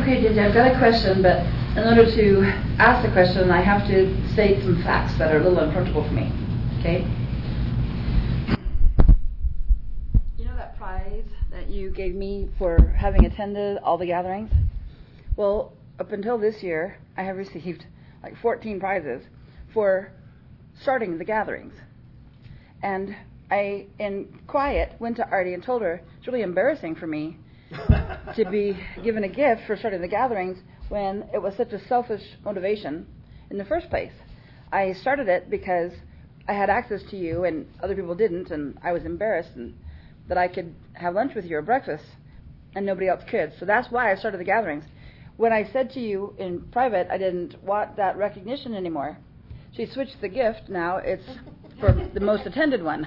Okay, JJ, I've got a question, but in order to ask the question, I have to state some facts that are a little uncomfortable for me. Okay? You know that prize that you gave me for having attended all the gatherings? Well, up until this year, I have received like 14 prizes for starting the gatherings. And I, in quiet, went to Artie and told her it's really embarrassing for me to be given a gift for starting the gatherings when it was such a selfish motivation in the first place. I started it because I had access to you and other people didn't, and I was embarrassed and that I could have lunch with you or breakfast and nobody else could. So that's why I started the gatherings. When I said to you in private I didn't want that recognition anymore, she switched the gift. Now it's for the most attended one.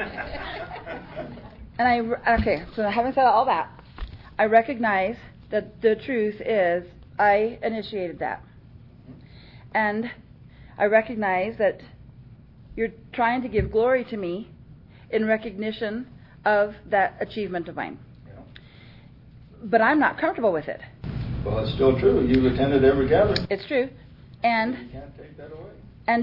And so having said all that, I recognize that the truth is I initiated that. And I recognize that you're trying to give glory to me in recognition of that achievement of mine. Yeah. But I'm not comfortable with it. Well, it's still true. You've attended every gathering. It's true. And you can't take that away. And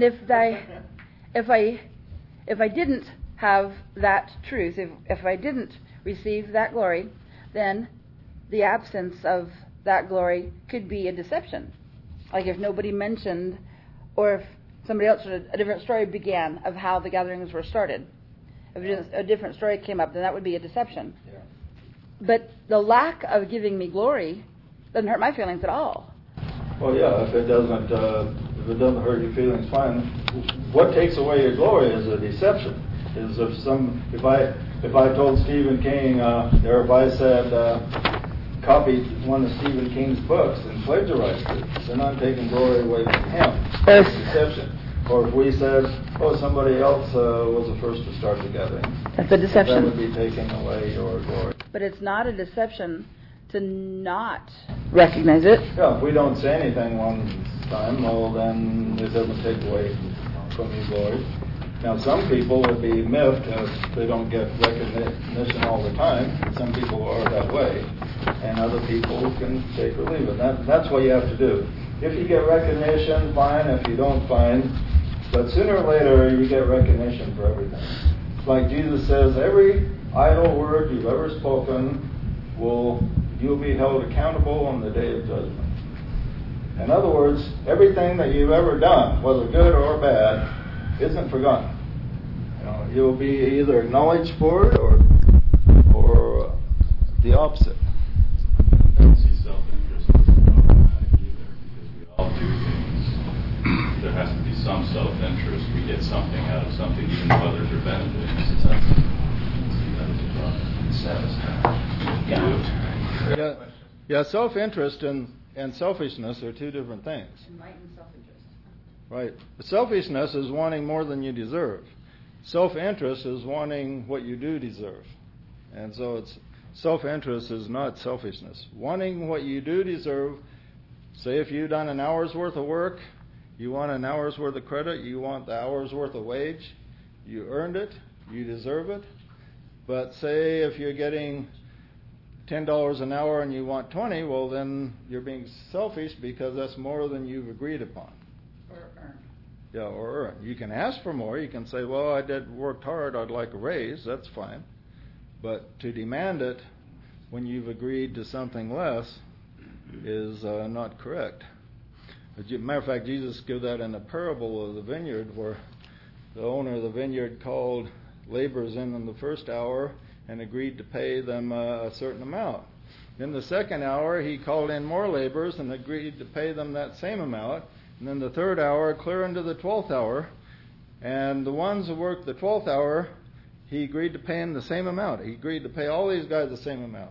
if I didn't have that truth, if I didn't receive that glory, then the absence of that glory could be a deception. Like if nobody mentioned, or if somebody else, a different story began of how the gatherings were started. If a different story came up, then that would be a deception. Yeah. But the lack of giving me glory doesn't hurt my feelings at all. Well, yeah, if it doesn't hurt your feelings, fine. What takes away your glory is a deception. Is if I told Stephen King, or if I said copied one of Stephen King's books and plagiarized it, then I'm taking glory away from him. That's deception. Or if we said, somebody else was the first to start the gathering, that's a deception. That would be taking away your glory. But it's not a deception to not recognize it. Yeah, if we don't say anything one time, well, then it doesn't take away from your glory. Now, some people will be miffed if they don't get recognition all the time. Some people are that way, and other people can take or leave it. That's what you have to do. If you get recognition, fine. If you don't, fine. But sooner or later, you get recognition for everything. Like Jesus says, every idle word you've ever spoken, you'll be held accountable on the day of judgment. In other words, everything that you've ever done, whether good or bad, isn't forgotten. You'll be either acknowledged for it or the opposite. I don't see self-interest as problematic either, because we all do things. There has to be some self-interest. We get something out of something, even though others are benefiting. I don't see that as a problem. Satisfying. Yeah. Self-interest and selfishness are two different things. Enlightened self-interest. Right. Selfishness is wanting more than you deserve. Self-interest is wanting what you do deserve. And so self-interest is not selfishness. Wanting what you do deserve, say if you've done an hour's worth of work, you want an hour's worth of credit, you want the hour's worth of wage, you earned it, you deserve it. But say if you're getting $10 an hour and you want 20, well then you're being selfish because that's more than you've agreed upon. Or earned. Yeah, or earned. You can ask for more. You can say, well, I worked hard, I'd like a raise. That's fine. But to demand it when you've agreed to something less is not correct. As a matter of fact, Jesus gave that in a parable of the vineyard where the owner of the vineyard called laborers in the first hour and agreed to pay them a certain amount. In the second hour, he called in more laborers and agreed to pay them that same amount. And then the third hour, clear into the 12th hour. And the ones who worked the 12th hour, he agreed to pay them the same amount. He agreed to pay all these guys the same amount.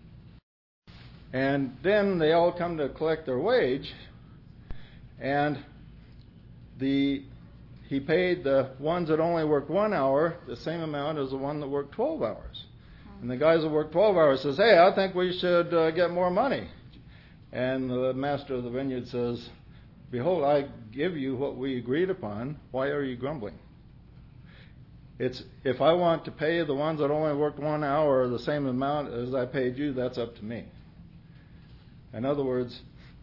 And then they all come to collect their wage. And he paid the ones that only worked 1 hour the same amount as the one that worked 12 hours. And the guys that worked 12 hours says, hey, I think we should get more money. And the master of the vineyard says, behold, I give you what we agreed upon. Why are you grumbling? If I want to pay the ones that only worked 1 hour the same amount as I paid you, that's up to me. In other words,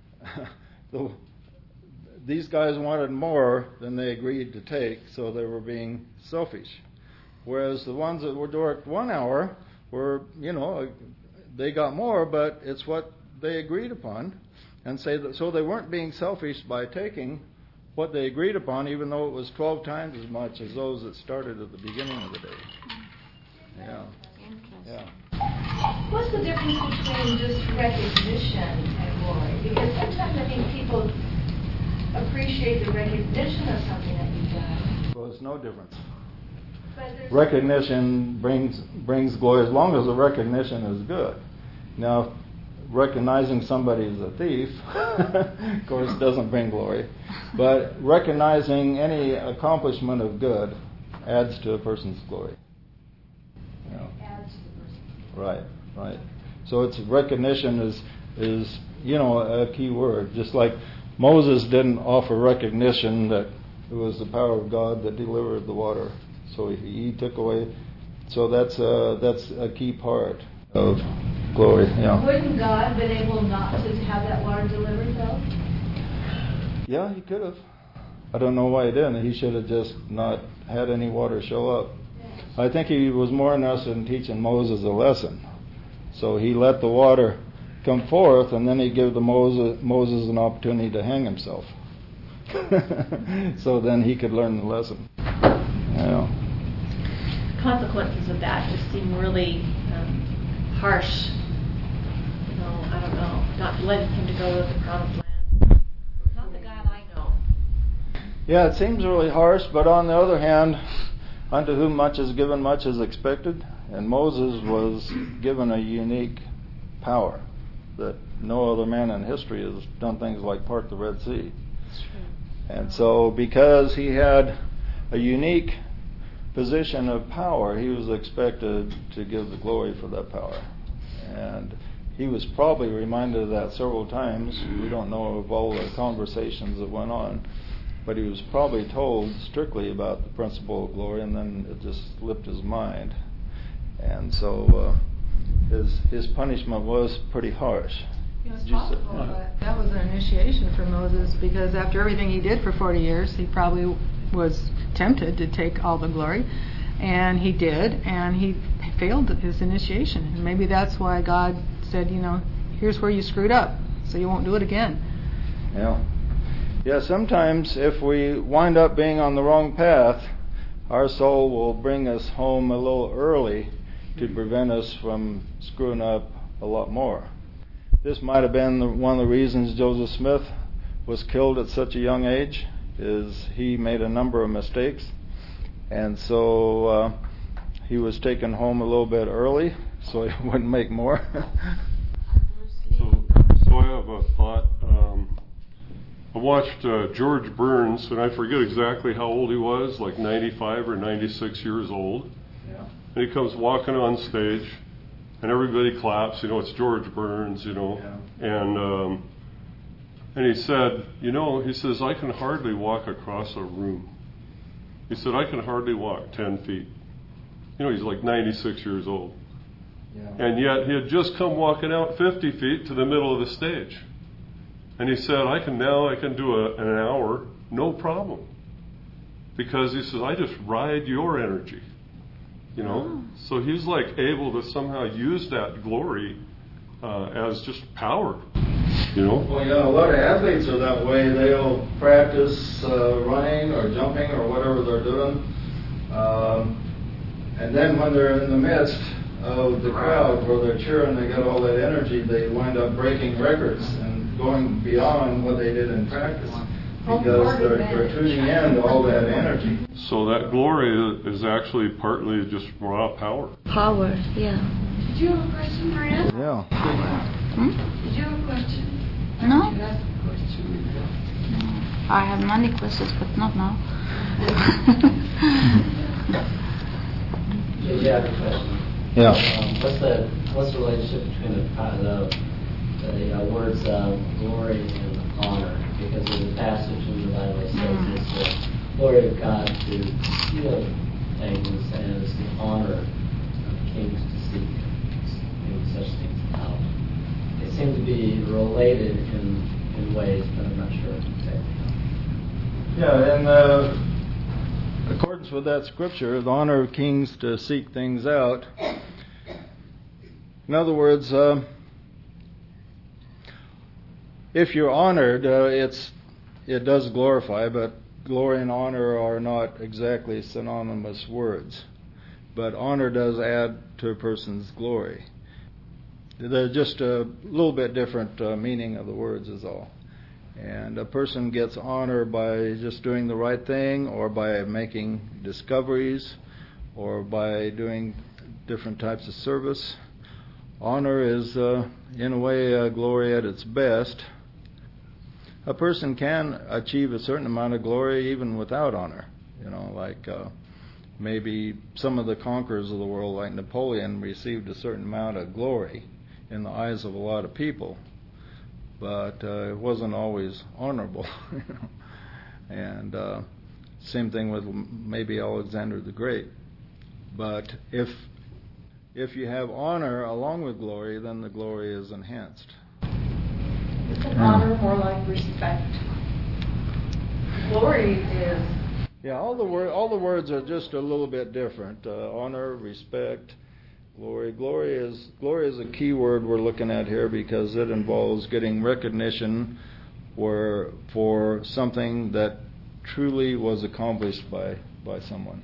these guys wanted more than they agreed to take, so they were being selfish. Whereas the ones that were worked 1 hour were, they got more, but it's what they agreed upon. And so they weren't being selfish by taking what they agreed upon, even though it was 12 times as much as those that started at the beginning of the day. Yeah. What's the difference between just recognition and glory? Because sometimes I think people appreciate the recognition of something that you've done. Well, there's no difference. But Recognition brings glory as long as the recognition is good. Now, recognizing somebody as a thief, of course, doesn't bring glory. But recognizing any accomplishment of good adds to a person's glory. adds to the person. Right. So it's recognition is a key word. Just like Moses didn't offer recognition that it was the power of God that delivered the water. So he took away. So that's a key part of glory. Yeah. Wouldn't God been able not to have that water delivered though? Yeah, he could have. I don't know why he didn't. He should have just not had any water show up. I think he was more interested in teaching Moses a lesson. So he let the water come forth, and then he gave Moses an opportunity to hang himself. So then he could learn the lesson. Yeah. Consequences of that just seem really harsh. I don't know. Not letting him to go to the promised land. Not the God I know. Yeah, it seems really harsh, but on the other hand, unto whom much is given, much is expected. And Moses was given a unique power that no other man in history has done things like part the Red Sea. And so because he had a unique position of power, he was expected to give the glory for that power. And he was probably reminded of that several times. We don't know of all the conversations that went on, but he was probably told strictly about the principle of glory, and then it just slipped his mind. And so his punishment was pretty harsh. It was possible, but that was an initiation for Moses, because after everything he did for 40 years, he probably was tempted to take all the glory, and he did, and he failed his initiation. And maybe that's why God said, here's where you screwed up, so you won't do it again. Yeah, sometimes if we wind up being on the wrong path, our soul will bring us home a little early to prevent us from screwing up a lot more. This might have been one of the reasons Joseph Smith was killed at such a young age, is he made a number of mistakes. And so he was taken home a little bit early so he wouldn't make more. So I have a thought. I watched George Burns, and I forget exactly how old he was, like 95 or 96 years old. Yeah. And he comes walking on stage, and everybody claps. It's George Burns. Yeah. And he said, he says, I can hardly walk across a room. He said, I can hardly walk 10 feet. He's like 96 years old. Yeah. And yet he had just come walking out 50 feet to the middle of the stage. And he said, I can do an hour, no problem. Because he says, I just ride your energy. So he's like able to somehow use that glory as just power. Well, a lot of athletes are that way. They'll practice running or jumping or whatever they're doing. And then when they're in the midst of the crowd where they're cheering, they got all that energy, they wind up breaking records and going beyond what they did in practice because they're tuning in to all that energy. So that glory is actually partly just raw power. Power, yeah. Did you have a question, Maria? Yeah. Did you have a question? No. You asked a question. I have many questions, but not now. Yeah, I have a question. Yeah. What's the relationship between the words glory and honor? Because in the passage in the Bible it says it's the glory of God to heal things, and it's the honor of kings to seek such things out. It seem to be related in ways, but I'm not sure exactly. Yeah, in accordance with that scripture, the honor of kings to seek things out. In other words, if you're honored, it does glorify, but glory and honor are not exactly synonymous words. But honor does add to a person's glory. They're just a little bit different meaning of the words is all. And a person gets honor by just doing the right thing, or by making discoveries, or by doing different types of service. Honor is, in a way, glory at its best. A person can achieve a certain amount of glory even without honor. Like maybe some of the conquerors of the world, like Napoleon, received a certain amount of glory in the eyes of a lot of people, but it wasn't always honorable. And same thing with maybe Alexander the Great. But if you have honor along with glory, then the glory is enhanced. Isn't honor more like respect? Glory is. Yeah, all the words are just a little bit different. Honor, respect, glory. Glory is a key word we're looking at here because it involves getting recognition for something that truly was accomplished by someone.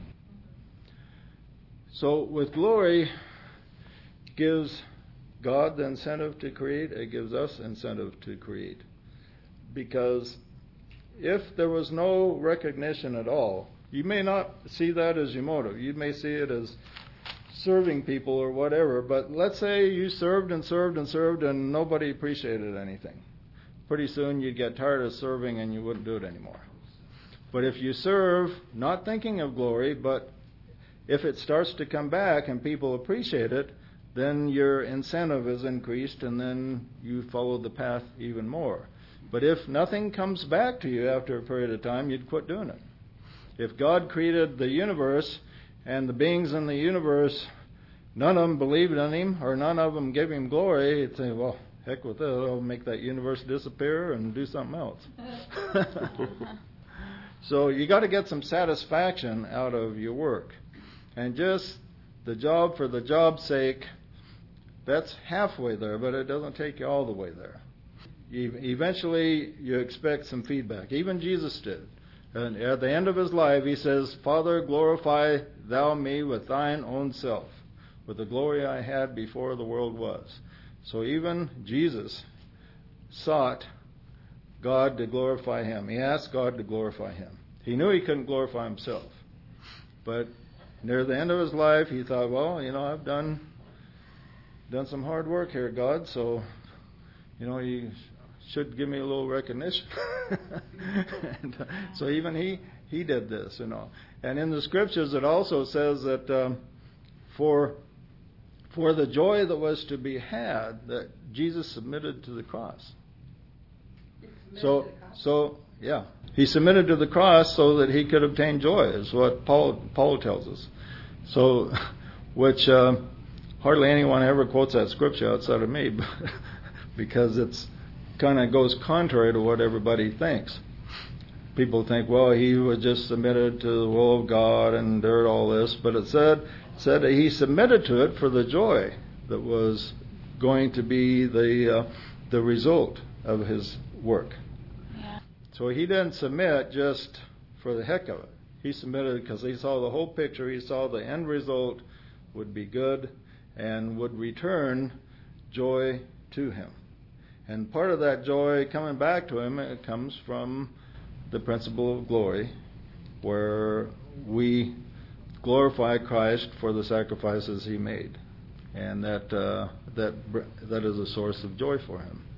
So with glory, gives God the incentive to create, it gives us incentive to create. Because if there was no recognition at all, you may not see that as your motive. You may see it as serving people or whatever, but let's say you served and served and served and nobody appreciated anything. Pretty soon you'd get tired of serving and you wouldn't do it anymore. But if you serve, not thinking of glory, but if it starts to come back and people appreciate it, then your incentive is increased and then you follow the path even more. But if nothing comes back to you after a period of time, you'd quit doing it. If God created the universe and the beings in the universe, none of them believed in Him or none of them gave Him glory, you'd say, well, heck with it, I'll make that universe disappear and do something else. So you got to get some satisfaction out of your work. And just the job for the job's sake, that's halfway there, but it doesn't take you all the way there. Eventually, you expect some feedback. Even Jesus did. And at the end of His life, He says, Father, glorify Thou me with Thine own self, with the glory I had before the world was. So even Jesus sought God to glorify Him. He asked God to glorify Him. He knew He couldn't glorify Himself. But near the end of His life, He thought, well, I've done some hard work here, God, so, You should give me a little recognition. And, so even he did this, And in the Scriptures, it also says that for the joy that was to be had, that Jesus submitted to the cross. So yeah, He submitted to the cross so that He could obtain joy, is what Paul tells us. So, which hardly anyone ever quotes that scripture outside of me, because it's kind of goes contrary to what everybody thinks. People think, well, He was just submitted to the will of God and endured all this, but it said that He submitted to it for the joy that was going to be the result of His work. Yeah. So He didn't submit just for the heck of it. He submitted because He saw the whole picture. He saw the end result would be good and would return joy to Him. And part of that joy coming back to Him, it comes from the principle of glory, where we glorify Christ for the sacrifices He made, and that is a source of joy for Him.